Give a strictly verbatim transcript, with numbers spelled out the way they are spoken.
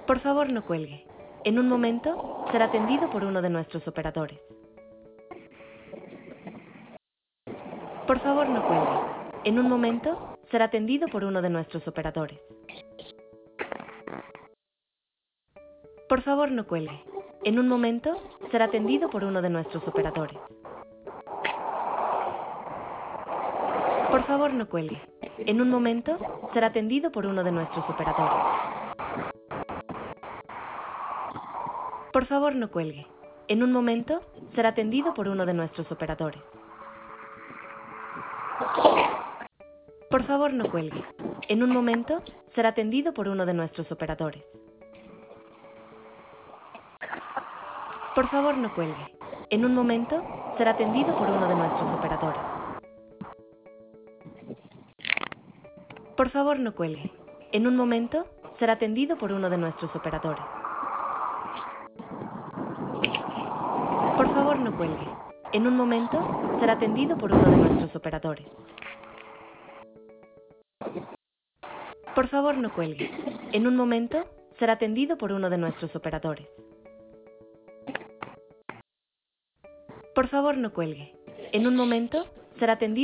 Por favor, no cuelgue. En un momento, será atendido por uno de nuestros operadores. Por favor, no cuelgue. En un momento, será atendido por uno de nuestros operadores. Por favor, no cuelgue. En un momento, será atendido por uno de nuestros operadores. Por favor, no cuelgue. En un momento, será atendido por uno de nuestros operadores. Por favor, no cuelgue. En un momento, será atendido por uno de nuestros operadores. Por favor, no cuelgue. En un momento, será atendido por uno de nuestros operadores. Por favor, no cuelgue. En un momento, será atendido por uno de nuestros operadores. Por favor, no cuelgue. En un momento, será atendido por uno de nuestros operadores. Por favor, no cuelgue. En un momento, será atendido por uno de nuestros operadores. Por favor, no cuelgue. En un momento, será atendido por uno de nuestros operadores. Por favor, no cuelgue. En un momento, será atendido